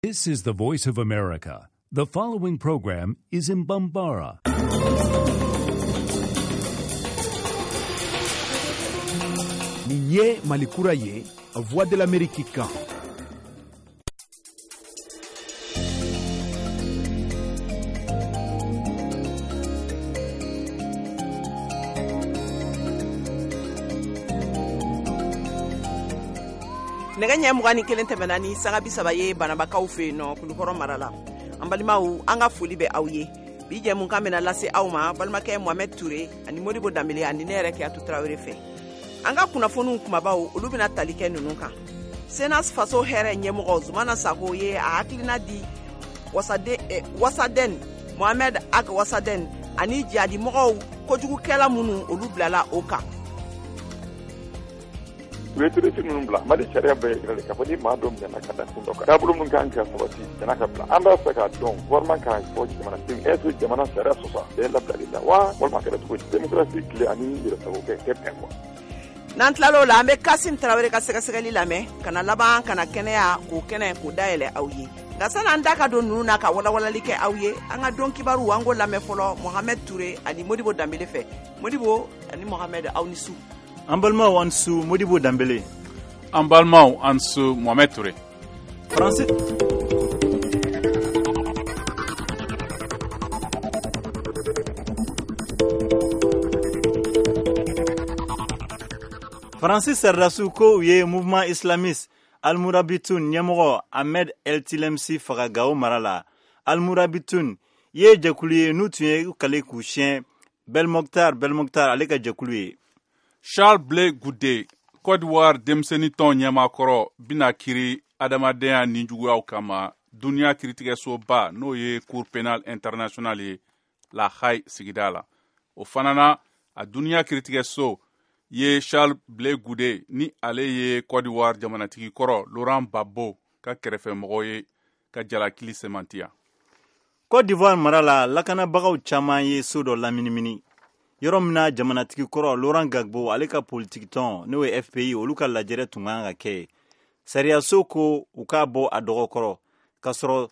This is the voice of America. The following program is in Bambara. Niye Malikura ye, Voix de l'Amérique kan. nega ɲɛ mugan ni kelen tɛmɛna ni sanga bisaba ye banabakaw fɛ yen nɔ kulukɔrɔ mara la an balimaw an ka foli bɛ aw ye bi jɛmukan bɛna lase aw ma balimakɛ Mohamed Ture ani Modibo Dambele ani ne yɛrɛ Kiyatu Tarawele fɛ an ka kunnafoniw kumabaw olu bɛna tali kɛ ninnu kan Senas faso hɛrɛ ɲɛmɔgɔ Zumana Sako ye a hakilina di Wasaden Mohamed Ag Wasaden ani jadi mɔgɔw kojugukɛla minnu olu bilala o kan wetirisi minnu bila mali sariya bɛɛ yira de k'a fɔ ni maa dɔ minɛna ka da kun dɔ kan taabolo min kan ka sabati jana ka bila an b'a fɛ k'a dɔn gouvernement kan fɔ jamanaden est-ce que jamana sariya sɔsɔ bɛɛ labilali la wa walima kɛra cogo di démocratie tile ani yɛrɛsagokɛ tɛ bɛn kuwa n'an tilal'o la an bɛ Kasim Tarawele ka sɛgɛsɛgɛli lamɛn kana laban kana kɛnɛya k'o kɛnɛ k'o dayɛlɛ aw ye nka san'an da ka don ninnu na ka walawalali kɛ aw ye an ka dɔn kibaru an k'o lamɛn fɔlɔ Mohamed Ture ani Modibo Dambele fɛ Modibo ani Mohamed aw ni su an balimaw an su Modibo Dambele an balimaw an su Mohamed Ture Faransi sardasiw ko u ye mouvement islamiste Al-Mourabitoun ɲɛmɔgɔ Ahmed El Tilemsi faga Gao mara la Al-Mourabitoun ye jɛkulu ye n'u tun ye kale k'u siɲɛ Belmokhtar ale ka jɛkulu ye Charles Blé Goudé Côte d'Ivoire denmisɛnnin tɔn ɲɛmaakɔrɔ bina kiri adamadenya ninjuguyaw kama duniya kiritigɛsoba n'o ye Cour pénale internationale ye La Haye sigida la o fana na a duniya kiritigɛso ye Charles Blé Goudé ni ale ye Côte d'Ivoire jamanatigi kɔrɔ Laurent Gbagbo ka kɛrɛfɛmɔgɔ ye ka jalakili semantiya Côte d'Ivoire mara la lakanabagaw caman ye so dɔ laminimini yɔrɔ min na jamanatigi kɔrɔ Laurent Gbagbo ale ka politique tɔn n'o ye FPI olu ka lajɛrɛ tun kan ka kɛ sariyaso ko u k'a bɔ a dɔgɔ kɔrɔ k'a sɔrɔ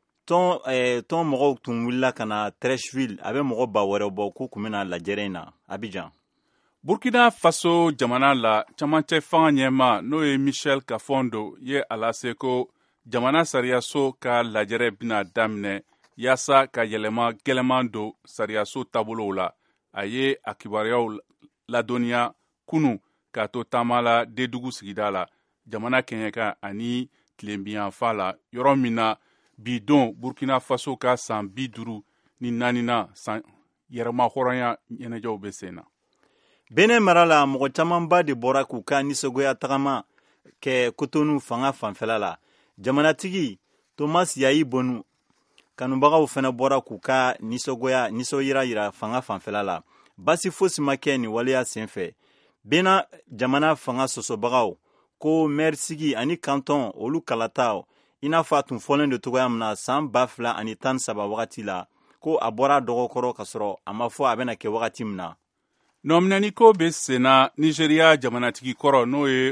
tɔn mɔgɔw tun wulila ka na Treichville a bɛ mɔgɔ ba wɛrɛ bɔ k'u kun bɛna lajɛrɛ in na Abidjan Burkina Faso jamana la camancɛ fanga ɲɛma n'o ye Michel Kafondo ye a lase ko jamana sariyaso ka lajɛrɛ bɛna daminɛ yaasa ka yɛlɛma gɛlɛman don sariyaso taabolow la a ye a kibaruyaw ladɔnniya kunu k'a to taama la Dedugu sigida la jamana kɛɲɛka ani tilenbiyanfa la yɔrɔ min na bi don Burkina Faso ka san 54 na san yɛrɛmahɔrɔnya ɲɛnajɛw bɛ sen na Benin mara la mɔgɔ camanba de bɔra k'u ka nisɔngoya tagama kɛ Cotonou fanga fanfɛla la jamanatigi Thomas Yayi Bonu kanubagaw fana bɔra k'u ka nisɔnyira yira fanga fanfɛla la basi fosi ma kɛ ni waleya senfɛ Benin jamana fanga sɔsɔbagaw ko maire sigi ani canton olu kalata i n'a fɔ a tun fɔlen do cogoya min na san 2013 wagati la ko a bɔra dɔgɔkɔrɔ ka sɔrɔ a ma fɔ a bɛna kɛ wagati min na nɔminɛni ko bɛ senna Nigeria jamanatigi kɔrɔ n'o ye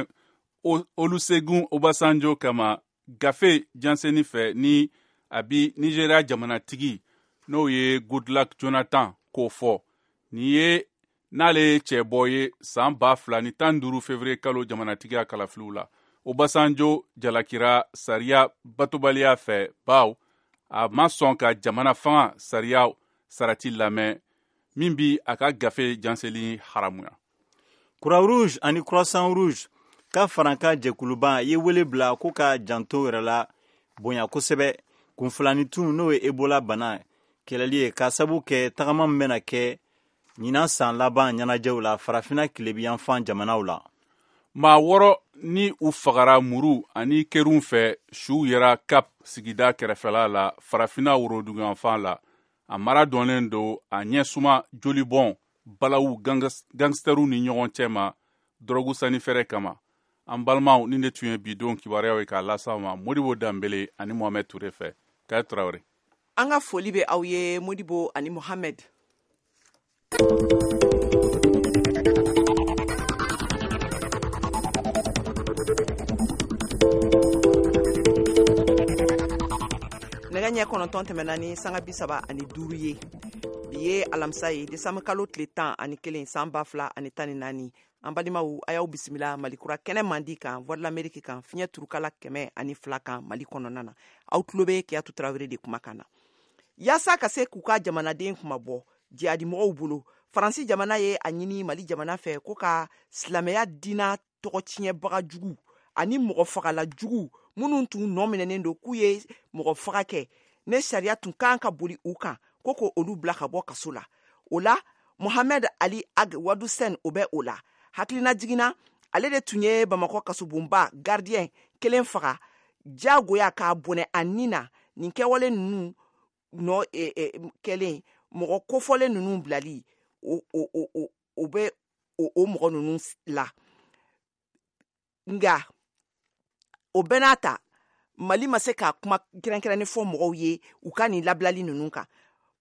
Olusegun Obasanjo kama gafe jansenni fɛ ni a bi Nigeria jamanatigi n'o ye Goodluck Jonathan k'o fɔ ni ye n'ale ye cɛbɔ ye san 2015 février kalo jamanatigiya kalafiliw la Obasanjo jalakira sariya batobaliya fɛ baw a ma sɔn ka jamana fanga sariya sarati lamɛn min bi a ka gafe janseli haramuya Croix Rouge ani Croissant Rouge ka faranka jɛkuluba ye wele bila ko ka janto yɛrɛ la bonya kosɛbɛ kunfilanitun n'o ye Ebola bana kɛlɛli ye ka sabu kɛ tagama min bɛna kɛ ɲinan san laban ɲɛnajɛw la farafina tilebiyanfan jamanaw la maa 6 ni u fagara muru ani kerun fɛ su yɛra Cap sigida kɛrɛfɛla la farafina woroduguyanfan la a mara dɔnnen do a ɲɛsuma jolibɔn balawu gangsteru ni ɲɔgɔn cɛ ma dɔrɔgu sanifɛrɛ kama an balimaw ni de tun ye bidon kibaruyaw ye k'a lasa ma Modibo Dambele ani Mohamed Ture fɛ k'a Tarawele an ka foli bɛ aw ye Modibo ani Mohamed nɛgɛ ɲɛ kɔnɔntɔn tɛmɛna ni sanga 35 ye bi ye alamisa ye desanburu kalo tile 11 san 2014 an balimaw a y'aw bisimila malikura kɛnɛ mandi kan voix de l'Amérique kan fiɲɛ turukala 102 kan mali kɔnɔna na aw tulo bɛ Kiyatu Tarawele de kumakan na yaasa ka se k'u ka jamanaden kuma bɔ jihadi mɔgɔw bolo faransi jamana ye a ɲini mali jamana fɛ ko ka silamɛya diina tɔgɔ tiɲɛbaga jugu ani mɔgɔ fagala jugu minnu tun nɔ minɛnen don k'u ye mɔgɔ faga kɛ ne sariya tun kan ka boli u kan ko olu bila ka bɔ kaso la o la Mohamed Ali Ag Wadoussen o bɛ o la hakilina jiginna ale de tun ye Bamakɔ kasobonba gardien kelen faga jagoya k'a bɔnɛ a nin na nin kɛwale ninnu nɔ kɛlen mɔgɔ kofɔlen ninnu bilali o bɛ o mɔgɔ ninnu la nga o bɛɛ n'a ta mali ma se ka kuma kɛrɛnkɛrɛnnen fɔ mɔgɔw ye u ka nin labilali ninnu kan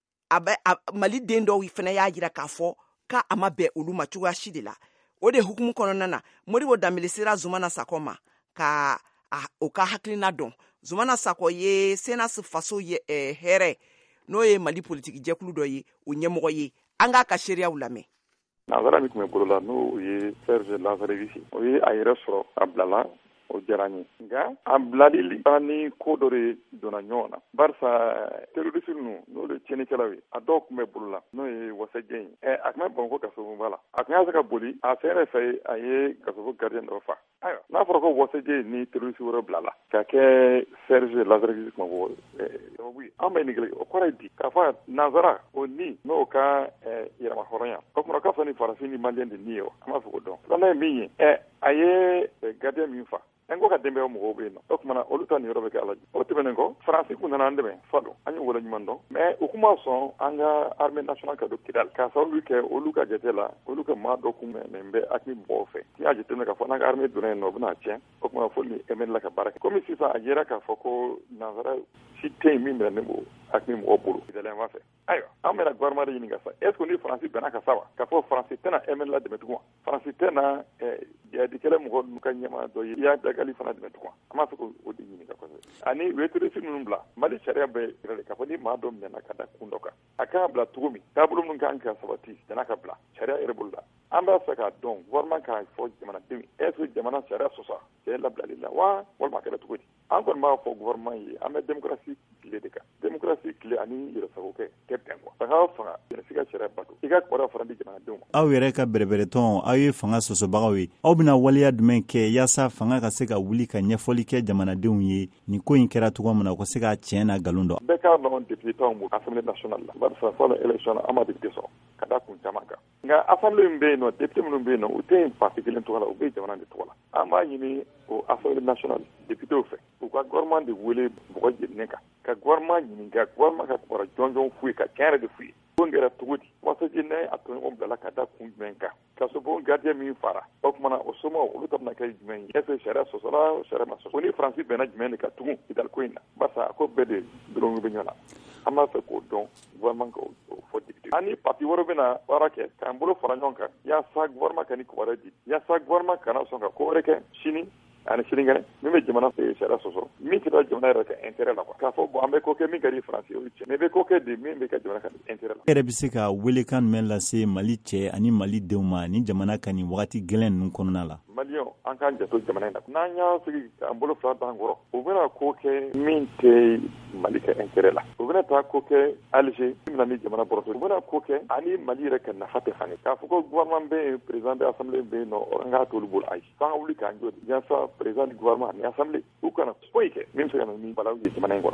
mali den dɔw fana y'a jira k'a fɔ k'a ma bɛn olu ma cogoya si de la o de hukumu kɔnɔna na Modibo Dambele sera Zumana Sakɔ ma ka o ka hakilina dɔn Zumana Sakɔ ye Senas faso ye hɛrɛ n'o ye mali politiki jɛkulu dɔ ye o ɲɛmɔgɔ ye an k'a ka seereyaw lamɛn nanzara min tun bɛ bolo la n'o ye Serge Lazarevisi o ye a yɛrɛ sɔrɔ a bilala o diyara n ye nka a bilali fana ni ko dɔ de donna ɲɔgɔn na barisa terroriste ninnu n'olu ye tiɲɛnikɛlaw ye a dɔw tun bɛ bolo la n'o ye wasajɛ ye a tun bɛ Bamakɔ kasobonba la a tun y'a se ka boli a fɛrɛ fɛ a ye kasobo gardien dɔ fa ayiwa n'a fɔra ko wasajɛ ni terroriste wɛrɛ bilala ka kɛ Serge Lazarevisi kuma fɔ sababu ye an bɛ nin kelen o kɔrɔ ye di k'a fɔ nanzara o ni n'o ka yɛrɛma hɔrɔnya o tuma k'a fɔ ni farafin ni maliyɛn de ni ye wa an b'a fɔ o dɔn filanan ye min ye a ye gardien min fa en ko ka denbaya mɔgɔw bɛ yen nɔ o tumana olu ta nin yɔrɔ bɛ kɛ ala o tɛmɛnen kɔ faransi kun nana an dɛmɛ fadon an ye wale ɲuman dɔn mais u kuma sɔn an ka armée nationale ka don Kidal k'a sababu kɛ olu ka jate la olu ka maa dɔ kun mɛn bɛ hakili mɔgɔw fɛ n'i y'a jateminɛ k'a fɔ n'an ka armée donna yen nɔ o bɛna tiɲɛ o kuma fɔ ni MN la ka baara kɛ komi sisan a yera k'a fɔ ko nanzara si tɛ yen min minɛnen b'o hakili mɔgɔw bolo Italien b'a fɛ ayiwa an bɛna gouvernement de ɲini ka sa est ce que ni faransi bɛnna ka sa wa k'a fɔ faransi tɛna MN la dɛmɛ tugun wa faransi tɛna jihadikɛla mɔgɔ ninnu ka ɲɛmaa dɔ ye i y'a dagali fana dɛmɛ tugun an b'a fɛ k'o de ɲini ka kɔsɛbɛ ani u ye terroriste ninnu bila mali sariya bɛ yɛrɛ de k'a fɔ ni maa dɔ minɛna ka da kun dɔ kan a kan ka bila cogo min taabolo min kan ka sabati jan'a ka bila sariya yɛrɛ bolo la an b'a fɛ k'a dɔn gouvernement k'a fɔ jamanadenw est ce que jamana sariya sɔsɔ cɛ labilali la wa walima a kɛra cogo di an kɔni b'a fɔ gouvernement ye an bɛ démocratie tile de kan démocratie tile ani yɛrɛsagokɛ tɛ bɛn kuwa fanga fanga si ka sariya bato i ka kɔrɔ fana di jamanadenw ma aw yɛrɛ ka bɛrɛbɛrɛtɔn aw ye fanga sɔsɔbagaw ye aw bɛna waleya jumɛn kɛ yaasa fanga ka se ka wuli ka ɲɛfɔli kɛ jamanadenw ye nin ko in kɛra cogo min na u ka se ka tiɲɛ na nkalon dɔn bɛɛ k'a dɔn député t'anw bolo assemblée nationale la barisa fɔlɔ élection na an ma député sɔrɔ ka da kun caman kan nka assemblée min bɛ yen nɔ député minnu bɛ yen nɔ u tɛ yen parti kelen tɔgɔ la u bɛ jamana de tɔgɔ la an b'a ɲini o assemblée nationale députéw fɛ u ka gouvernement de wele mɔgɔ jeninen kan ka gouvernement ɲininka gouvernement ka kibaruya jɔnjɔn f'u ye ka tiɲɛ yɛrɛ de f'u ye ko n kɛra cogo di wasaji ne a tɔɲɔgɔn bilala ka da kun jumɛn kan kasobon gardien min fara o tumana o somɔgɔw olu ta bɛna kɛ jumɛn ye est ce que sariya sɔsɔla sariya ma sɔsɔ o ni faransi bɛnna jumɛn de ka tugun Kidal ko in na barisa a ko bɛɛ de dɔrɔn bɛ ɲɔgɔn na an b'a fɛ k'o dɔn gouvernement k'o fɔ député ani parti wɛrɛ bɛna baara kɛ k'an bolo fara ɲɔgɔn kan yaasa gouvernement ka ni kibaruya di yaasa gouvernement kana sɔn ka ko wɛrɛ kɛ sini ani sinikɛnɛ min bɛ jamana sariya sɔsɔ min tɛ taa jamana yɛrɛ ka intérêt la k'a fɔ bon an bɛ ko kɛ min ka di faransi o ye tiɲɛ mais bɛ ko kɛ de min bɛ kɛ jamana ka intérêt la. e yɛrɛ bɛ se ka welekan jumɛn lase mali cɛ ani mali denw ma ni jamana ka nin wagati gɛlɛn ninnu kɔnɔna la. maliyɛnw an k'an janto jamana in na n'an y'a sigi k'an bolo fila d'an kɔrɔ u bɛna ko kɛ min tɛ mali ka intérêt la u bɛna taa ko kɛ Alger min bɛna ni jamana bɔrɔtɔ u bɛna ko kɛ ani mali yɛrɛ ka nafa tɛ fani k'a fɔ ko gouvernement bɛ yen président de l'assemblée bɛ yen nɔ an k'a t'olu bolo ayi f'an ka wuli k'an jɔ yaasa président du gouvernement ani assemblée u kana foyi kɛ min bɛ se ka na ni balawu ye jamana in kɔnɔ.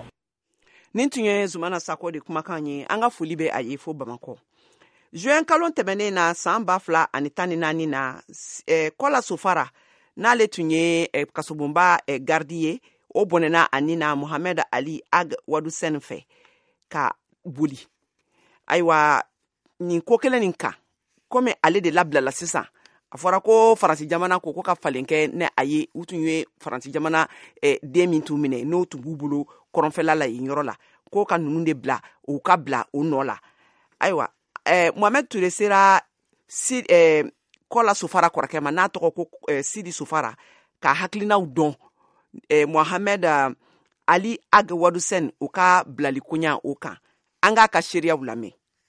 nin tun ye Zumana Sakɔ de kumakan ye an ka foli bɛ a ye fo Bamakɔ juin kalo tɛmɛnen na san 2014 na Kɔla Sofara n'ale tun ye kasobonba gardi ye o bɔnɛna ani na Mohamed Ali Ag Wadoussen fɛ ka boli ayiwa nin ko kelen nin kan komi ale de labilala sisan a fɔra ko faransi jamana ko ka falen kɛ ne a ye u tun ye faransi jamana den min tun minɛ n'o tun b'u bolo kɔrɔnfɛla la yen yɔrɔ la ko ka ninnu de bila u ka bila o nɔ la ayiwa Mohamed Touré sera Kɔla Sofara kɔrɔkɛ ma n'a tɔgɔ ko Sidi Sofara ka hakilinaw dɔn Mohamed Ali Agwadu Sen u ka bilali kunya o kan an k'a ka seereyaw lamɛn.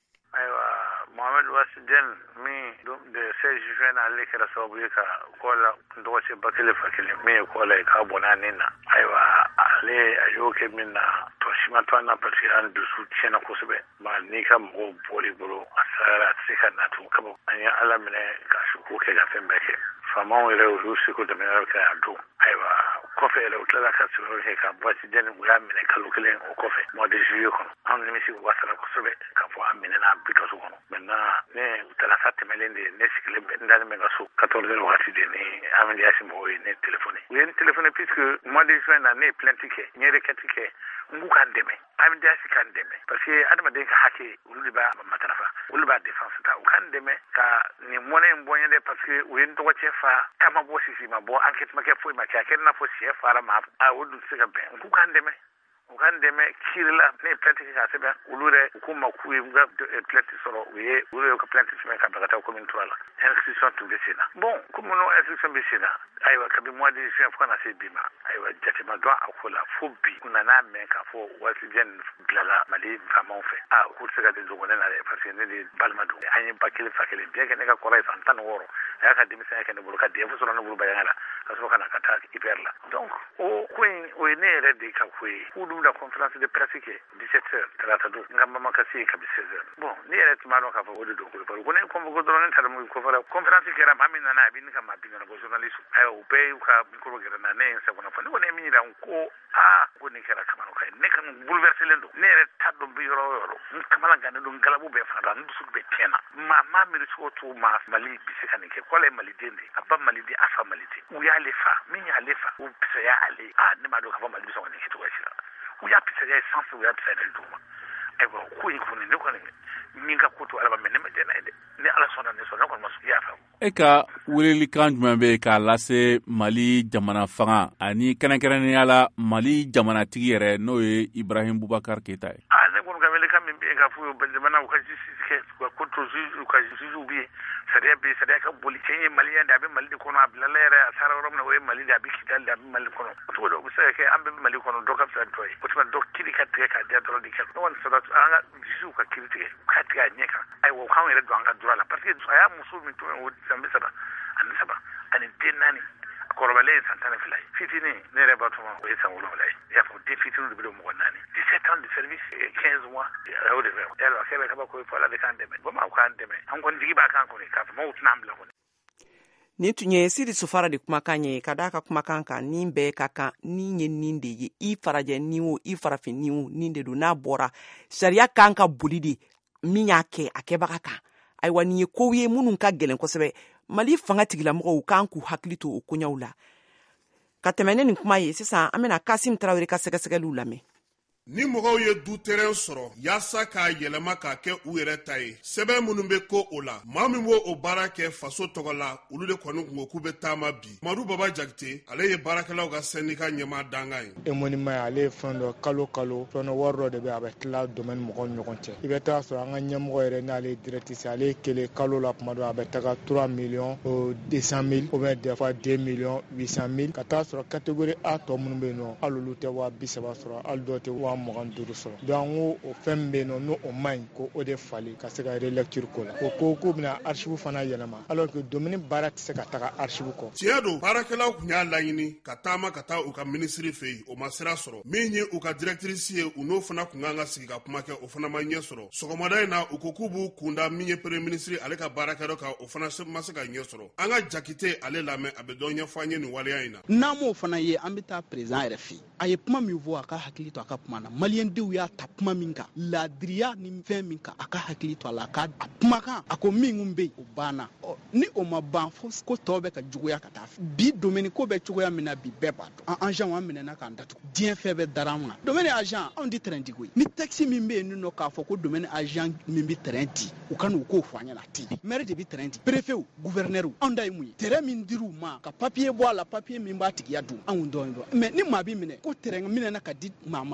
Mohamed Wasiden min de 16 juin ale kɛra sababu ye ka kola dɔgɔse bakele fakele min ye kola ka bɔna nin na ayiwa ale a y'o kɛ min na to sima to na parce que an dusu tiɲɛna kosɛbɛ ma ni ka mɔgɔw bɔli bolo a sara se ka natu kabo an ye ala minɛ ka suko kɛ ka fɛn bɛɛ kɛ faamaw yɛrɛ olu seko dɛmɛ kɛ a don ayiwa kɔfɛ yɛrɛ u tilala ka sɛbɛn kɛ ka Wasiden u y'a minɛ kalo kelen o kɔfɛ mois de juillet kɔnɔ an nimisi wasara kosɛbɛ ka fɔ an minɛna bi kaso kɔnɔ ne talata tɛmɛlen de ne sigilen bɛ n dalen bɛ ka so 14 heures wagati de ne Amady Yasi mɔgɔw ye ne téléphoné u ye ne téléphoné puisque mois de juin na ne ye plainte kɛ n ye requête kɛ n k'u k'an dɛmɛ Amady Yasi k'an dɛmɛ parce que adamaden ka hakɛ olu de b'a matarafa olu b'a défense ta u k'an dɛmɛ ka nin mɔnɛ in bɔ n ye dɛ parce que u ye n dɔgɔcɛ fa kama bɔ sisi ma bɔ enquête ma kɛ foyi ma kɛ a kɛra i n'a fɔ sɛ fara ma o dun tɛ se ka bɛn n k'u k'an dɛmɛ u ka dɛmɛ kiri la ne ye plainte kɛ ka sɛbɛn olu yɛrɛ u ko ma k'u ye ka plainte sɔrɔ olu ye ka plainte sɛbɛn ka bila ka taa commune 3 la inscription tun bɛ sen na bon comme no inscription bɛ sen na ayiwa kabi mois de juin fo ka na se bi ma ayiwa jatema dɔn a ko la fo bi u nana mɛn k'a fɔ Wasiden bilala Mali faamaw fɛ k'u tɛ se ka den dogo ne na dɛ parce que ne de balima don an ye ba kelen fa kelen bien que ne ka kɔrɔ ye san 16 a y'a ka denmisɛnya kɛ ne bolo ka den fo sɔrɔ ne bolo bayanga la ka sɔrɔ ka na ka taa IPR la donc o ko in o ye ne yɛrɛ de ka ko ye la conférence de presse kɛ 17h talata don n ka mama ka se kabi 16h bon ne yɛrɛ tun b'a dɔn k'a fɔ o de don ko ne convoqué dɔrɔn ne taara mun kɔfɛ conférence kɛra maa min nana a bɛ ne ka maa bi nana ko journaliste ayiwa u bɛɛ y'u ka micro gɛrɛ na ne ye n sagona fɔ ne ko ne ye min yira ko ko nin kɛra kamana ka ye ne kan bouleverselen don ne yɛrɛ t'a dɔn bɛ yɔrɔ o yɔrɔ n kamana gannen don galabu bɛɛ faga n dusu bɛɛ tiɲɛna maa miiri cogo to maa Mali bɛ se ka nin kɛ k'ale ye maliden de a ba maliden a fa maliden u y'ale fa min y'ale fa u pisaya ale ne m'a dɔn k'a fɔ Mali bɛ sɔn ka nin kɛ cogoya si la u y'a pisaya sans u y'a pisaya d'u ma ayiwa ko in kɔni ne kɔni min ka ko to ala ma ne ma jɛn n'a ye dɛ ni ala sɔnna ne sɔnna ne kɔni ma sɔn i y'a faamu. E ka welelikan jumɛn bɛ k'a lase Mali jamana fanga ani kɛrɛnkɛrɛnnenya la Mali jamanatigi yɛrɛ n'o ye Ibrahim Boubacar Keita ye. Ne kɔni ka welelikan min bɛ yen k'a fɔ jamana u ka justice kɛ u ka contrôle u ka justice bɛ yen sariya bɛ yen sariya ka boli cɛ ye maliyɛn de a bɛ Mali de kɔnɔ a bilala yɛrɛ a sara yɔrɔ min na o ye Mali de a bɛ Kidali de a bɛ Mali kɔnɔ o cogo dɔ o bɛ se ka kɛ an bɛɛ bɛ Mali kɔnɔ dɔ ka fisa dɔ ye o tuma dɔ kiri ka tigɛ k'a diya dɔrɔn de kɛ ne kɔni sɔrɔ an ka justice ka kiri tigɛ k'a tigɛ a ɲɛ kan ayiwa o k'anw yɛrɛ don an ka droit la parce que a y'a muso min to yen o san 3 ani den 4 kɔrɔbalen ye san 12 ye fitinin ne yɛrɛ b'a tɔgɔ o ye san 7 ye i y'a fɔ den fitinin de bɛ don mɔgɔ 4 17 ans de service 15 mois o de bɛ yalɔ a kɛra kaba ko fɔ ala de k'an dɛmɛ bama k'an dɛmɛ an kɔni jigi b'a kan kɔni k'a fɔ maaw tɛna an bila kɔni. Nin tun ye Sidi Sufara de kumakan ye ka d'a ka kumakan kan nin bɛɛ ka kan nin ye nin de ye i farajɛ nin o i farafin nin o nin de don n'a bɔra sariya kan ka boli de min y'a kɛ a kɛbaga kan ayiwa nin ye kow ye minnu ka gɛlɛn kosɛbɛ Mali fanga tigilamɔgɔw kan k'u hakili to o koɲaw la ka tɛmɛ ne nin kuma ye sisan an bɛna Kasim Tarawele ka sɛgɛsɛgɛliw lamɛn. Ni mɔgɔw ye du terrain sɔrɔ yaasa k'a yɛlɛma k'a kɛ u yɛrɛ ta ye sɛbɛn minnu bɛ ko o la maa min b'o o baara kɛ faso tɔgɔ la olu de kɔni kun ko k'u bɛ taama bi Madu Baba Jakite ale ye baarakɛlaw ka syndicat ɲɛmaa danga ye Emonima ye ale ye fɛn dɔ kalo fɛn wari dɔ de bɛ a bɛ tila domaine mɔgɔw ni ɲɔgɔn cɛ i bɛ taa sɔrɔ an ka ɲɛmɔgɔ yɛrɛ n'ale ye directrice ale kelen kalo la kuma dɔ a bɛ taga 3 millions 200 000 ou bien des fois 2 millions 800 000 ka taa sɔrɔ catégorie A tɔ minnu bɛ yen nɔ hali olu tɛ 230 sɔrɔ hali dɔw tɛ 25 sɔrɔ donc o fɛn bɛ yen nɔ n'o man ɲi ko o de fali ka se ka relecture ko la o ko k'u bɛna archive fana yɛlɛma alors que domaine baara tɛ se ka taga archive kɔ. Tiɲɛ don baarakɛlaw kun y'a laɲini ka taama ka taa u ka ministre fɛ yen o ma sira sɔrɔ min ye u ka directrice ye u n'o fana kun kan ka sigi ka kuma kɛ o fana ma ɲɛ sɔrɔ sɔgɔmada in na u ko k'u b'u kunda min ye premier ministre ale ka baarakɛlaw kan o fana ma se ka ɲɛ sɔrɔ an ka Jakite ale lamɛn a bɛ dɔ ɲɛfɔ an ye nin waleya in na. N'an m'o fana ye an bɛ taa président yɛrɛ fɛ yen a ye kuma min fɔ a ka hakili to a ka kuma na maliyɛn denw y'a ta kuma min kan laadiriya ni fɛn min kan a ka hakili to a la a ka a kumakan a ko min bɛ yen o banna ni o ma ban fo ko tɔw bɛ ka juguya ka taa bi domaine ko bɛ cogoya min na bi bɛɛ b'a dɔn an agent an minɛna k'an datugu diɲɛ fɛn bɛɛ dara an ma domaine agent anw di terrain diko ye ni texte min bɛ yen nɔ k'a fɔ ko domaine agent min bɛ terrain di u ka n'u k'o fɔ an ɲɛna ten maire de bɛ terrain di préfet gouverneur anw da ye mun ye terrain min dir'u ma ka papier bɔ a la papier min b'a tigiya dun anw dɔn mais ni maa b'i minɛ ko terrain minɛna ka di maa ma jɛni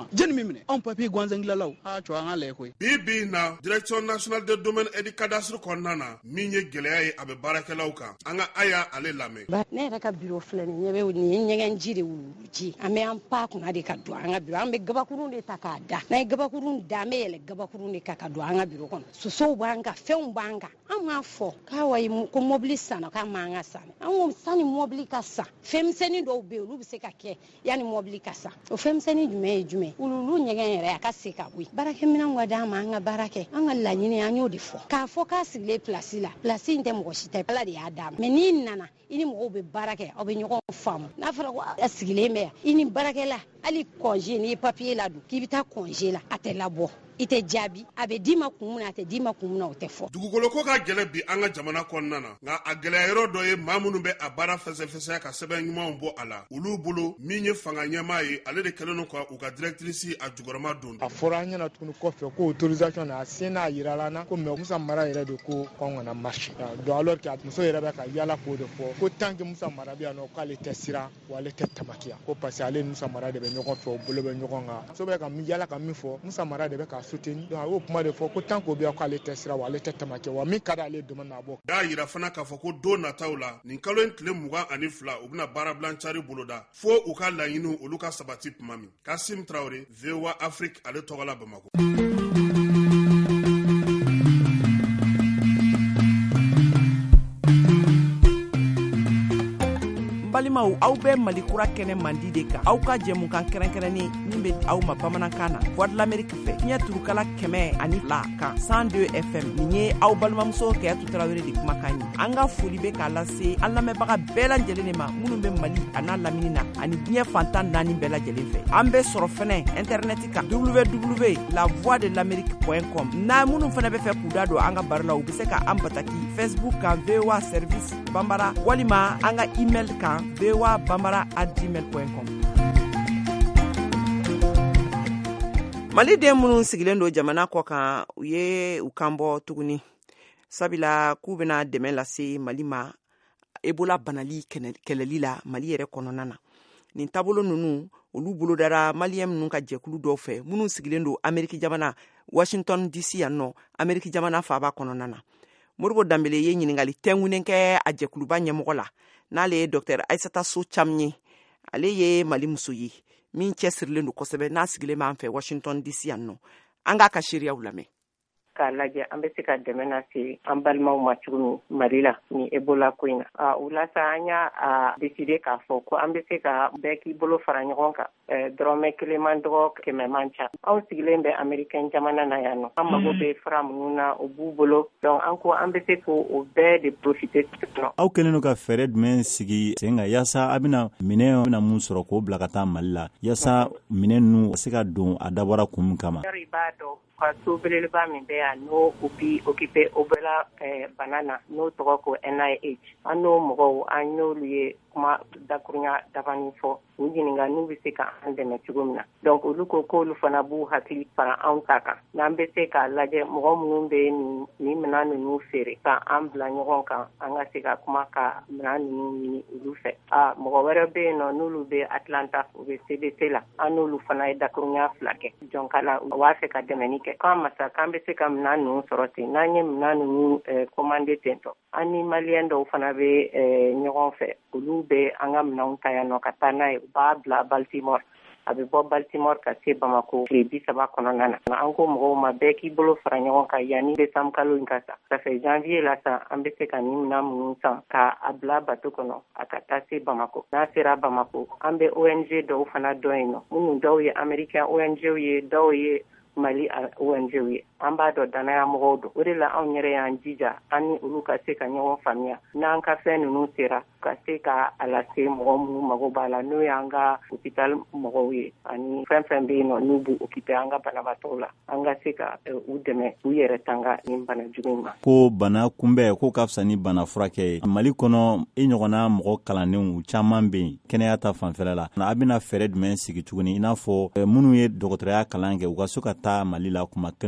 minɛ anw papier gansan gilalaw cɔ an ka lajɛ koyi. Bi na direction nationale de domaine et du cadastre kɔnɔna na min ye gɛlɛya ye a bɛ baarakɛlaw kan an ka aya ale lamɛn. Ne yɛrɛ ka bureau filɛ nin ɲɛ bɛ nin ye ɲɛgɛn ji de wuluji an bɛ an pa kunna de ka don an ka bureau an bɛ gabakurun de ta k'a da n'an ye gabakurun da an bɛ yɛlɛ gabakurun de ka don an ka bureau kɔnɔ sosow b'an kan fɛnw b'an kan an m'a fɔ k'a wa ko mobili sanna k'a m'an ka san an ko sanni mobili ka san fɛnmisɛnnin dɔw bɛ yen olu bɛ se ka kɛ yanni mobili ka san o fɛnmisɛnnin jumɛn ye jumɛn olu ɲɛgɛn yɛrɛ a ka se ka bɔ yen baarakɛminɛnw ka d'an ma an ka baara kɛ an ka laɲini an y'o de fɔ k'a fɔ k'a sigilen place la place in tɛ mɔgɔ si tɛ ala de y'a d'a ma mɛ n'i nana i ni mɔgɔw bɛ baara kɛ aw bɛ ɲɔgɔn faamu n'a fɔra ko a sigilen bɛ yan i ni baarakɛla hali congé n'i ye papier ladon k'i bɛ taa congé la a tɛ labɔ i tɛ jaabi a bɛ d'i ma kun min na a tɛ d'i ma kun min na o tɛ fɔ. Dugukolo ko ka gɛlɛ bi an ka jamana kɔnɔna na nka a gɛlɛya yɔrɔ dɔ ye maa minnu bɛ a baara fɛsɛfɛsɛ ka sɛbɛn ɲumanw bɔ a la olu bolo min ye fanga ɲɛmaa ye ale de kɛlen don ka u ka directrice a jukɔrɔma don. A fɔra an ɲɛna tuguni kɔfɛ ko autorisation na a sen n'a yirala na ko mais Musa Mara yɛrɛ de ko k'anw kana marche donc alors que muso yɛrɛ bɛ ka yala k'o de fɔ ko tant que Musa Mara bɛ yan nɔ k'ale tɛ siran wa ale tɛ tamakiya ko parce que ale ni Musa Mara de bɛ ɲɔgɔn fɛ o bolo bɛ ɲɔgɔn kan muso bɛ ka yala ka min fɔ Musa Mara de bɛ ka soutenir donc a y'o kuma de fɔ ko tant k'o bɛ yan k'ale tɛ siran wa ale tɛ tamakiya wa min ka d'ale domaine na a bɔ. D'a yira fana k'a fɔ ko don nataw la nin kalo in tile 22 u bɛna baara bilancari boloda fo u ka laɲiniw olu ka sabati tuma min. Kasim Traoré, VOA Afrique, ale tɔgɔ la Bamako. balimaw aw bɛ mali kura kɛnɛ mandi de kan aw ka jɛmukan kɛrɛnkɛrɛnnen min bɛ aw ma bamanankan na voix de l'Amérique fɛ fiɲɛ turukala 102 kan 102 FM nin ye aw balimamuso Kɛyatu Tarawele de kumakan ye an ka foli bɛ k'a lase an lamɛnbaga bɛɛ lajɛlen de ma minnu bɛ Mali a n'a lamini na ani diɲɛ fantan 4 bɛɛ lajɛlen fɛ an bɛ sɔrɔ fɛnɛ internet kan www.lavoixdelamerique.com n'a minnu fɛnɛ bɛ fɛ k'u da don an ka baro la u bɛ se ka an bataki Facebook kan VOA service Bambara walima an ka email kan voabambara@gmail.com. Mali den minnu sigilen don jamana kɔ kan u ye u kan bɔ tuguni sabila k'u bɛna dɛmɛ lase Mali ma Ebola banali kɛlɛli la Mali yɛrɛ kɔnɔna na nin taabolo ninnu olu bolodara maliyɛn minnu ka jɛkulu dɔw fɛ minnu sigilen don Ameriki jamana Washington DC yan nɔ Ameriki jamana faaba kɔnɔna na Moribo Dambele ye ɲiningali tɛngunen kɛ a jɛkuluba ɲɛmɔgɔ la n'ale ye Dr Aissata So Cham ye ale ye Mali muso ye min cɛsirilen don kosɛbɛ n'a sigilen b'an fɛ Washington DC yan nɔ an k'a ka seereyaw lamɛn. K'a lajɛ an bɛ se ka dɛmɛ lase an balimaw ma cogo min Mali la ni Ebola ko in na o la sa an y'a décidé k'a fɔ ko an bɛ se ka bɛɛ k'i bolo fara ɲɔgɔn kan dɔrɔmɛ kelen man dɔgɔ kɛmɛ man ca anw sigilen bɛ Américain jamana na yan nɔ an mago bɛ fara minnu na o b'u bolo donc an ko an bɛ se k'o bɛɛ de profiter aw kɛlen don ka fɛɛrɛ jumɛn sigi sen kan yaasa a bɛna minɛn bɛna mun sɔrɔ k'o bila ka taa Mali la yaasa minɛn ninnu ka se ka don a dabɔra kun min kama. Ka so belebeleba min bɛ yan n'o bi occupé Ebola bana na n'o tɔgɔ ko NIH an n'o mɔgɔw an y'olu ye kuma dakurunya dabani fɔ u ɲininka n'u bɛ se ka an dɛmɛ cogo min na donc olu ko k'olu fana b'u hakili fara anw ta kan n'an bɛ se k'a lajɛ mɔgɔ minnu bɛ nin minɛn ninnu feere ka an bila ɲɔgɔn kan an ka se ka kuma ka minɛn ninnu ɲini olu fɛ mɔgɔ wɛrɛ bɛ yen nɔ n'olu bɛ Atlanta u bɛ CDC la an n'olu fana ye dakurunya 2 kɛ donc ala u b'a fɛ ka dɛmɛni kɛ k'an masa k'an bɛ se ka minɛn ninnu sɔrɔ ten n'an ye minɛn ninnu commandé ten tɔ an ni maliyɛn dɔw fana bɛ ɲɔgɔn fɛ olu bɛ an ka minɛnw ta yan nɔ ka taa n'a ye u b'a bila Baltimore a bɛ bɔ Baltimore ka se Bamako tile 30 kɔnɔna na an ko mɔgɔw ma bɛɛ k'i bolo fara ɲɔgɔn kan yanni décembre kalo in ka sa ça fait janvier la sa an bɛ se ka nin minɛn minnu san k'a bila bato kɔnɔ a ka taa se Bamako n'a sera Bamako an bɛ ONG dɔw fana dɔn yen nɔ minnu dɔw ye Américain ONG ye dɔw ye Mali ONG ye an b'a dɔn danaya mɔgɔw don o de la anw yɛrɛ y'an jija an ni olu ka se ka ɲɔgɔn faamuya n'an ka fɛn ninnu sera ka se ka a lase mɔgɔ minnu mago b'a la n'o y'an ka hôpital mɔgɔw ye ani fɛn fɛn bɛ yen nɔ n'u b'u occupé an ka banabaatɔw la an ka se ka u dɛmɛ u yɛrɛ tanga nin bana jugu in ma. Ko bana kunbɛn ko ka fisa ni bana furakɛ ye Mali kɔnɔ e ɲɔgɔnna mɔgɔ kalannenw caman bɛ yen kɛnɛya ta fanfɛla la a bɛna fɛɛrɛ jumɛn sigi tuguni i n'a fɔ minnu ye dɔgɔtɔrɔya kalan kɛ u ka se ka taa Mali la kuma kelen-kelennin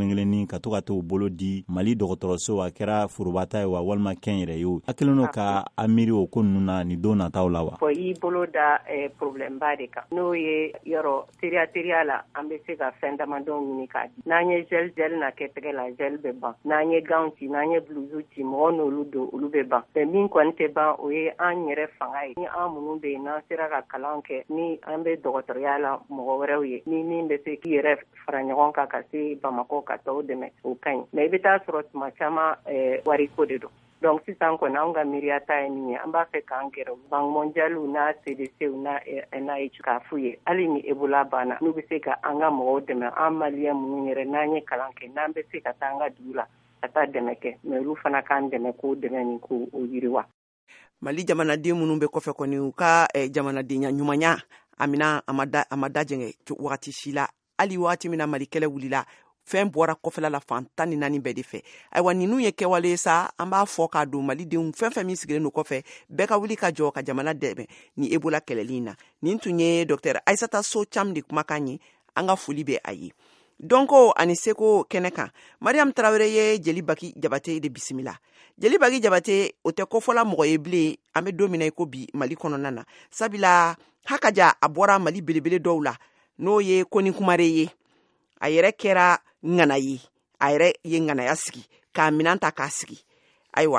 ɲini ka to ka t'o bolo di Mali dɔgɔtɔrɔso a kɛra forobata ye wa walima kɛn yɛrɛ ye o hakilina n'o ka a miiri o ko ninnu na ni don nataw la wa. Fɔ i bolo da problème ba de kan n'o ye yɔrɔ teriya la an bɛ se ka fɛn damadɔ ɲini k'a di n'an ye gel na kɛ tɛgɛ la gel bɛ ban n'an ye gants ci n'an ye blouse ci mɔgɔ n'olu don olu bɛ ban mais min kɔni tɛ ban o ye an yɛrɛ fanga ye ni an minnu bɛ yen n'an sera ka kalan kɛ ni an bɛ dɔgɔtɔrɔya la mɔgɔ wɛrɛw ye ni min bɛ se k'i yɛrɛ fara ɲɔgɔn kan ka se Bamako ka tɔw dɛmɛ o ka ɲi mais i bɛ taa sɔrɔ tuma caman wariko de don. Donc sisan kɔni an ka miiriya ta ye min ye an b'a fɛ k'an gɛrɛ Banque mondiale n'a CDC n'a NIH k'a f'u ye hali ni Ebola banna n'u bɛ se ka an ka mɔgɔw dɛmɛ an maliyɛn minnu yɛrɛ n'an ye kalan kɛ n'an bɛ se ka taa an ka dugu la ka taa dɛmɛ kɛ mais olu fana k'an dɛmɛ k'o dɛmɛ ni k'o yiriwa. Mali jamanaden minnu bɛ kɔfɛ kɔni u ka jamanadenya ɲumanya Amina a ma dajɛngɛ wagati si la hali wagati min na Mali kɛlɛ wulila fɛn bɔra kɔfɛla la fan 14 bɛɛ de fɛ ayiwa ninnu ye kɛwale ye sa an b'a fɔ k'a don malidenw fɛn min sigilen don kɔfɛ bɛɛ ka wuli ka jɔ ka jamana dɛmɛ ni Ebola kɛlɛli in na nin tun ye Dr Aissata So Cham de kumakan ye an ka foli bɛ a ye donko ani seko kɛnɛ kan Mariam Traoré ye Jeli Baki Jabate de bisimila Jeli Baki Jabate o tɛ kɔfɔla mɔgɔ ye bilen an bɛ don min na i ko bi Mali kɔnɔna na sabila hakaja a bɔra Mali belebele dɔw la n'o ye Koni Kumare ye a yɛrɛ kɛra ŋana ye a yɛrɛ ye ŋanaya sigi k'a minan ta k'a sigi ayiwa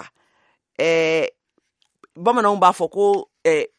bamananw b'a fɔ ko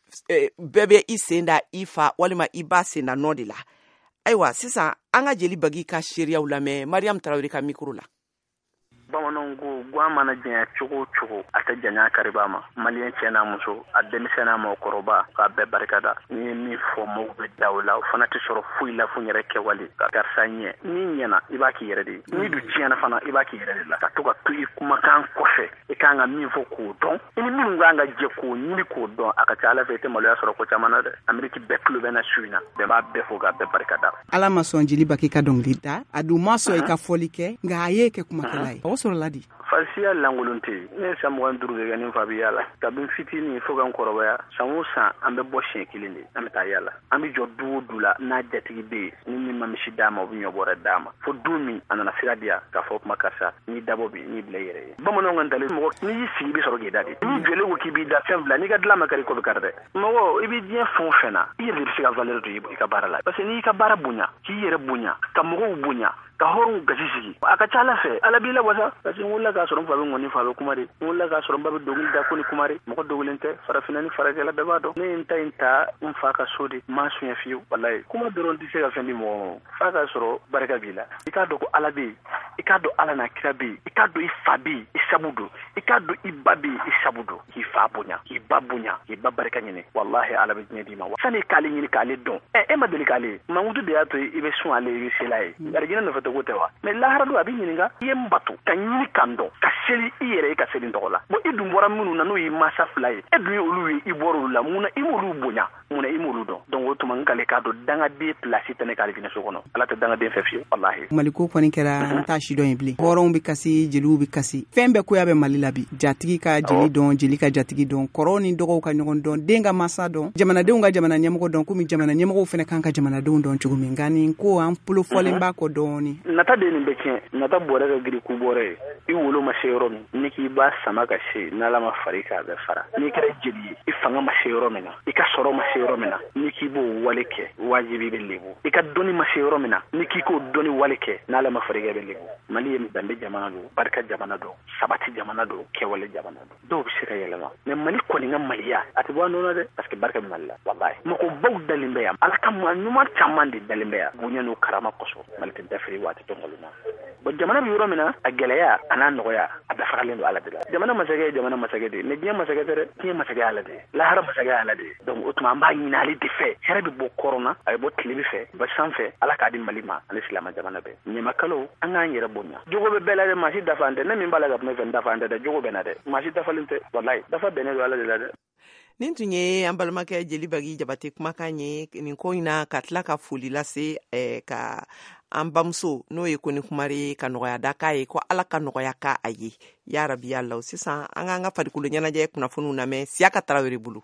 bɛɛ bɛ i sen da i fa walima i ba sen da nɔ de la ayiwa sisan an ka Jeli Baki ka seereyaw lamɛn Mariam Traoré ka micro la. Bamananw ko guwan mana janya cogo cogo a tɛ janya kariba ma maliyɛn cɛ n'a muso a denmisɛn n'a mɔgɔkɔrɔba k'a bɛɛ barikada ni ye min fɔ mɔgɔw bɛ da o la o fana tɛ sɔrɔ foyi la fo n yɛrɛ kɛwale ka karisa ɲɛ ni ɲɛna i b'a k'i yɛrɛ de ye ni du tiɲɛna fana i b'a k'i yɛrɛ de la ka to ka to i kumakan kɔfɛ i kan ka min fɔ k'o dɔn i ni minnu kan ka jɛ k'o ɲini k'o dɔn a ka ca Ala fɛ i tɛ maloya sɔrɔ ko caman na dɛ Ameriki bɛɛ tulo bɛ na su in na bɛɛ b'a bɛɛ fɔ k'a bɛɛ barikada. Ala ma sɔn Jeli Baki ka dɔnkili da a dun ma sɔn i ka fɔli kɛ nka a ye kɛ kumakɛla ye o sɔrɔla di. Falsiya langolon tɛ yen ne ye san 25 de kɛ ni fa bɛ yaala kabini fitinin fo ka n kɔrɔbaya san o san an bɛ bɔ siɲɛ kelen de an bɛ taa yaala an bɛ jɔ du o du la n'a jatigi bɛ yen ni min ma misi d'a ma o bɛ ɲɔbɔrɛ d'a ma fo du min a nana sira di yan k'a fɔ kuma karisa n'i dabɔ bi n'i bila i yɛrɛ ye bamananw ka ntalen mɔgɔ n'i y'i sigi i bɛ sɔrɔ k'i da de n'i jɔlen ko k'i b'i da fɛn fila n'i ka dilan ma kari ko bɛ kari dɛ mɔgɔ i bɛ diɲɛ fɛn o fɛn na i yɛrɛ de bɛ se ka valeur don i ka baara la parce que n'i ka baara bonya k'i yɛrɛ bonya ka mɔgɔw bonya ka hɔrɔnw gasi sigi a ka ca Ala fɛ Ala b'i la wasa parce que n wulila k'a sɔrɔ n fa bɛ ŋɔni fa bɛ kuma de n wulila k'a sɔrɔ n ba bɛ dɔnkili da ko ni kuma de mɔgɔ dogolen tɛ farafinna ni farakɛla bɛɛ b'a dɔn ne ye n ta in ta n fa ka so de m'a suɲɛ fiyewu walayi kuma dɔrɔn tɛ se ka fɛn di mɔgɔ f'a k'a sɔrɔ barika b'i la i k'a dɔn ko Ala bɛ yen i k'a dɔn Ala n'a kira bɛ yen i k'a dɔn i fa bɛ yen i sabu don i k'a dɔn i ba bɛ yen i sabu don k'i fa bonya k'i ba bonya k'i ba barika ɲini wallahi Ala bɛ diɲɛ d'i ma sani k'ale ɲini k'ale dɔn e ma deli k'ale ye mankutu de y'a to i bɛ sun ale i bɛ sela ye garijɛnɛ nɔfɛ tɛ ko tɛ wa mais lahara don a bɛ ɲininka i ye n bato ka ɲini kan dɔn ka seli i yɛrɛ i ka seli tɔgɔ la bon i dun bɔra minnu na n'o ye masa fila ye e dun ye olu ye i bɔra olu la mun na i m'olu bonya mun na i m'olu dɔn donc o tuma n k'ale k'a dɔn dangaden place tɛ ne k'ale jinɛ so kɔnɔ Ala tɛ dangaden fɛ fiyewu wallahi. Mali ko kɔni kɛra an t'a si dɔn ye bilen hɔrɔnw bɛ kasi jeliw bɛ kasi fɛn bɛɛ koya bɛ Mali la bi jatigi ka jeli dɔn jeli ka jatigi dɔn kɔrɔw ni dɔgɔw ka ɲɔgɔn dɔn den ka masa dɔn jamanadenw ka jamana ɲɛmɔgɔ dɔn komi jamana ɲɛmɔgɔw fana kan ka jamanadenw dɔn cogo min nka nin ko an bolofɔlen b'a kɔ dɔɔni. Nata de nin bɛ tiɲɛ nata bɔrɛ ka giri ku bɔrɛ ye i wolo ma se yɔrɔ min ni k'i b'a sama ka se n'Ala ma fari k'a bɛ fara n'i kɛra jeli ye i fanga ma se yɔrɔ min na i ka sɔrɔ ma se yɔrɔ min na n'i k'i b'o wale kɛ wajibi bɛ lebu i ka dɔnni ma se yɔrɔ min na n'i k'i k'o dɔnni wale kɛ n'Ala ma fari k'a bɛ lebu Mali ye danbe jamana don barika jamana don sabati jamana don kɛwale jamana don dɔw bɛ se ka yɛlɛma mais Mali kɔni ka maliya a tɛ bɔ a nɔ na dɛ parce que barika bɛ Mali la wallahi mɔgɔbaw dalen bɛ yan Ala ka maa ɲuman caman de dalen bɛ yan bonya n'o karama kɔsɔn Mali tɛ dafiri waati tɔ nkalon na bon jamana bɛ yɔrɔ min na a gɛlɛya a n'a nɔgɔya a bɛɛ faralen don Ala de la jamana masakɛ ye jamana masakɛ de mais diɲɛ masakɛ tɛ dɛ diɲɛ masakɛ Ala de lahara masakɛ Ala de donc o tuma an b'a ɲini ale de fɛ hɛrɛ bɛ bɔ kɔrɔn na a bɛ bɔ tilebin fɛ a bɛ sanfɛ Ala k'a di Mali ma ani silamɛ jamana bɛɛ ɲamakalaw an k'an yɛrɛ bonya jogo bɛ bɛɛ la dɛ maa si dafa an tɛ ne min b'a la ka kuma fɛ n dafa an tɛ dɛ jogo bɛ na dɛ maa si dafalen tɛ wallahi dafa bɛnnen don Ala de la dɛ. Nin tun ye an balimakɛ Jeli Baki Jabate kumakan ye nin ko in na ka tila ka foli lase ka an bamuso n'o ye Koni Kumare ka nɔgɔya da k'a ye ko Ala ka nɔgɔya k'a a ye ya rabi ya Allah sisan an k'an ka farikolo ɲɛnajɛ kunnafoniw lamɛn Siyaka Tarawele bolo.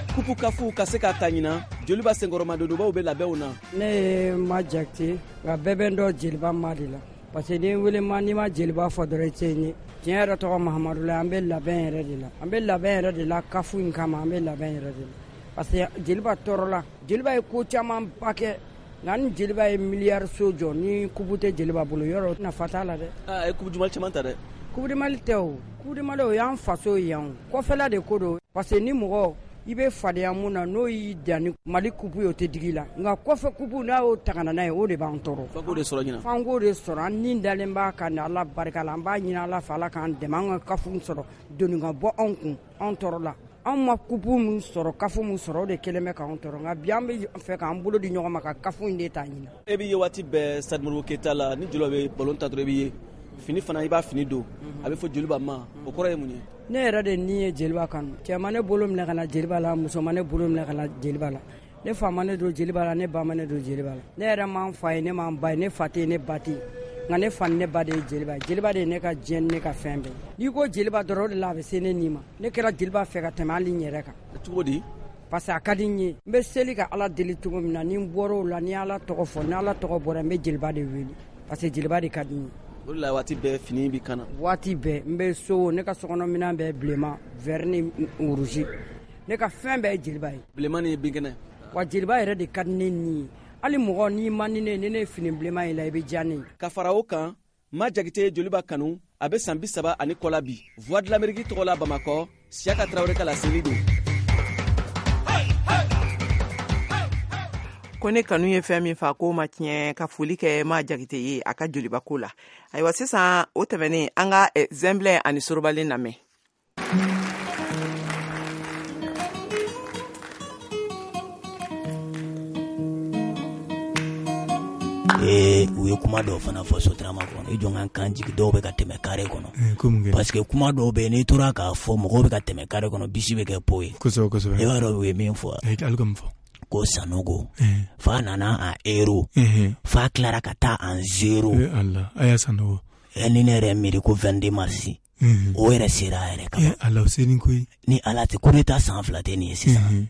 kupu kafu ka se ka ta ɲina joliba senkɔrɔma dodobaw be labɛnw na. Ne ye ma jakite nka bɛɛ bɛ n dɔ jeliba ma de la parce que ni wele ma ni ma jeliba fɔ dɔrɔn i tɛ ɲe. tiɲɛ yɛrɛ tɔgɔ mahamadu la an bɛ labɛn yɛrɛ de la an bɛ labɛn yɛrɛ de la kafu in kama an bɛ labɛn yɛrɛ de la parce que jeliba tɔɔrɔla jeliba ye ko caman ba kɛ nka ni jeliba ye miliyari so jɔ ni kubu tɛ jeliba bolo yɔrɔ nafa t'a la dɛ. a ye kubu juman caman ta dɛ. kubu de mali tɛ o kubu de mali o y'an faso yan kɔfɛla de ko don parce que ni mɔgɔ i bɛ fadenya mun na n'o y'i dan ni mali kubu ye o tɛ digi la nka kɔfɛ kubu n'a y'o ta ka na n'a ye o de b'an tɔɔrɔ. fanko de sɔrɔ ɲina. fanko de sɔrɔ an ni dalen b'a kan ni ala barika la an b'a ɲini ala fɛ ala k'an dɛmɛ an ka kafu sɔrɔ doni ka bɔ anw kun anw tɔɔrɔ la anw ma kubu min sɔrɔ kafu min sɔrɔ o de kelen bɛ k'anw tɔɔrɔ nka bi an bɛ fɛ k'an bolo di ɲɔgɔn ma ka kafu in de ta ɲina. e b'i ye waati bɛɛ Sadimoribo Keyita la ni jeliba bɛ ballon ta dɔrɔn i b'i ye fini fana i b'a fini don a bɛ fɔ jeliba ma o kɔrɔ ye mun ye. ne yɛrɛ de ni ye jeliba kanu cɛ ma ne bolo minɛ ka na jeliba la muso ma ne bolo minɛ ka na jeliba la ne fa ma ne don jeliba la ne ba ma ne don jeliba la ne yɛrɛ m'an fa ye ne m'an ba ye ne fa tɛ ye ne ba tɛ ye nka ne fa ni ne ba de ye jeliba ye jeliba de ye ne ka diɲɛ ni ne ka fɛn bɛɛ n'i ko jeliba dɔrɔn o de la a bɛ se ne nin ma ne kɛra jeliba fɛ ka tɛmɛ hali n yɛrɛ kan. cogo di. parce que a ka di n ye n bɛ seli ka ala deli cogo min na ni n bɔra o la ni ala tɔgɔ fɔ ni ala tɔgɔ bɔra n bɛ jeliba de wele parce que jeliba de ka di n ye. o de la waati bɛɛ fini b'i kan na. waati bɛɛ n bɛ so ne ka sokɔnɔminɛn bɛɛ bilenman vɛri ni rusi ne ka fɛn bɛɛ ye jeliba ye. bilenman ni binkɛnɛ. wa jeliba yɛrɛ de ka di ne ni ye hali mɔgɔ n'i man di ne ye ni ne ye fini bilenman ye la i bɛ diya ne ye. ka fara o kan ma jakite joliba kanu a bɛ san 30 ani kɔ la bi voix de l'Amérique tɔgɔ la bamakɔ siyaka tarawele ka laseli don. ko ne kanu ye fɛn min fa k'o ma tiɲɛ ka foli kɛ ma jakite ye a ka joliba ko la ayiwa sisan o tɛmɛnen an ka zɛnbilɛ ani sorobalen lamɛn. u ye kuma dɔw fana fɔ Sotrama kɔnɔ i jɔn kan jigi dɔw bɛ ka tɛmɛ kare kɔnɔ parce que kuma dɔw bɛ n'i tora k'a fɔ mɔgɔw bɛ ka tɛmɛ kare kɔnɔ bisi bɛ kɛ po ye i b'a dɔn u ye min fɔ ko Sanogo fa nana a euro fa tilara ka taa en zero ni ne yɛrɛ miiri ko 22 mars o yɛrɛ sera a yɛrɛ kama ni ala tɛ ko ne ta san 2 tɛ nin ye sisan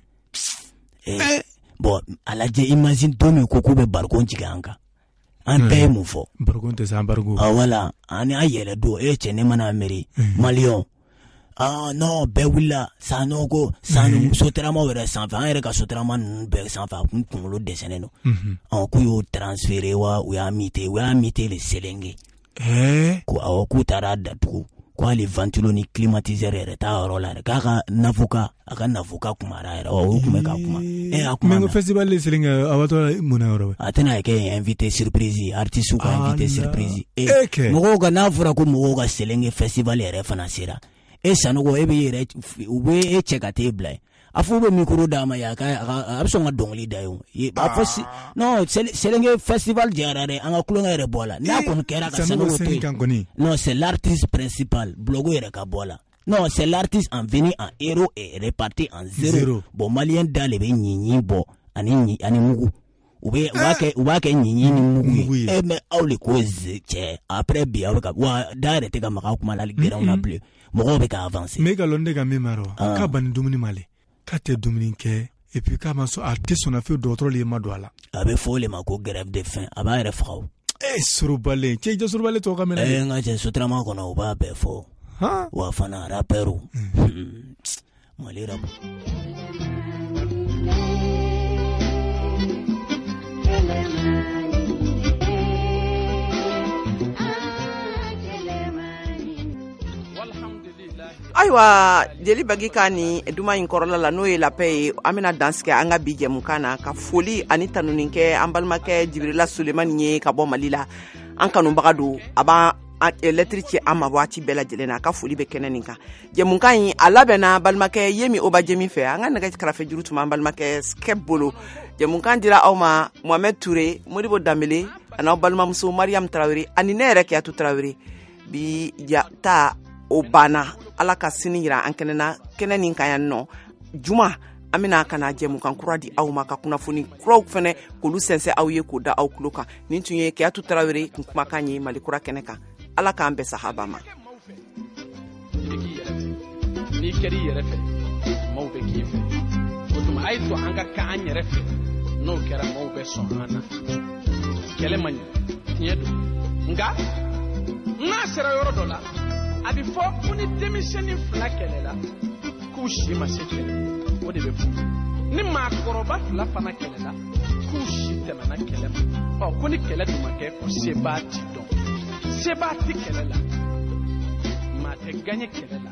bon a lajɛ imagine don min ko k'u bɛ barikon jigin an kan an bɛɛ ye mun fɔ wala ani a yɛlɛ don cɛ ne mana miiri maliyɔn non bɛɛ wulila Sanogo Sotrama yɛrɛ sanfɛ an yɛrɛ ka Sotrama ninnu bɛɛ sanfɛ a kun kunkolo dɛsɛnnen don k'u y'o transféré wa u y'a mité le Selenge ko awɔ k'u taara datugu ko hali ventilo ni climatiseur yɛrɛ t'a yɔrɔ la yɛrɛ k'a ka nafuka kumara yɛrɛ o kun bɛ ka kuma a kuma na festival le Selenge a b'atɔ mun na yɔrɔ a tɛna kɛ invité surprise artiste ka invité surprise mɔgɔw ka n'a fɔra ko mɔgɔw ka Selenge festival yɛrɛ fana sera Sanogo e bɛ yɛrɛ u bɛ e cɛ ka t'e bila ye a fɔ u bɛ micro d'a ma a bɛ sɔn ka dɔnkili da ye a fɔ non Selenge festival jara dɛ an ka kulonkɛ yɛrɛ bɔ la n'a kɔni kɛra ka Sanogo to yen non c'est l'artiste principal blogo yɛrɛ ka bɔ la non c'est l'artiste en venu en héros et réparti en zéro bon malien da le bɛ ɲinɲin bɔ ani mugu u b'a kɛ ɲinɲin ni mugu ye mais aw le ko cɛ après bi aw bɛ ka wa da yɛrɛ tɛ ka maga kuma la gɛrɛnw na bilen mɔgɔw bɛ ka avancer mais ka lɔn de ka min ma dɔn k'a banni dumuni ma le k'a tɛ dumuni kɛ et puis k'a ma sɔn a tɛ sɔn fɛ dɔgɔtɔrɔ le ma don a la a bɛ fɔ o le ma ko grève de faim a b'a yɛrɛ faga o sorobalen cɛ jɔ sorobalen tɔgɔ ka mɛn n ka cɛ Sotrama kɔnɔ u b'a bɛɛ fɔ wa fana rappeur Mali rap ayiwa jeli bagi ka ni duma in kɔrɔla la n'o ye lapɛ ye an bɛna dansigi an ka bi jɛmukan na ka foli ani tanuni kɛ an balimakɛ Jibirila Sulemani ye ka bɔ Mali la an kanubaga don a b'a lettre ci an ma waati bɛɛ lajɛlen na a ka foli bɛ kɛnɛ nin kan jɛmukan in a labɛnna balimakɛ Yemi Oba Jemi fɛ an ka nɛgɛ kɛrɛfɛ juru tuma an balimakɛ Skep bolo jɛmukan dira aw ma Mohamed Touré Modibo Dambele ani aw balimamuso Mariam Traoré ani ne yɛrɛ Kiyatu Traoré bi ta o banna ala ka sini yira an kɛnɛ nin kan yan nɔ juma an bɛna ka na jɛmukan kura di aw ma ka kunnafoni kuraw fɛnɛ k'olu sɛnsɛn aw ye k'o da aw tulo kan nin tun ye Kiyatu Traoré kun kumakan ye Mali kura kɛnɛ kan ala k'an bɛn sahaba ma n'i kɛr'i yɛrɛ fɛ maaw bɛ k'i fɛ a ye to an ka kan an yɛrɛ fɛ n'o kɛra maaw bɛ sɔn an na kɛlɛ man ɲi tiɲɛ don nka n'a sera yɔrɔ dɔ la a bɛ fɔ ko ni denmisɛnnin 2 kɛlɛla k'u si ma se kɛlɛ o de bɛ fɔ ni maakɔrɔba 2 fana kɛlɛla k'u si tɛmɛna kɛlɛ ma ko ni kɛlɛ dun ma kɛ ko sebaa ti dɔn sebaa ti kɛlɛ la maa tɛ gaɲɛ kɛlɛ la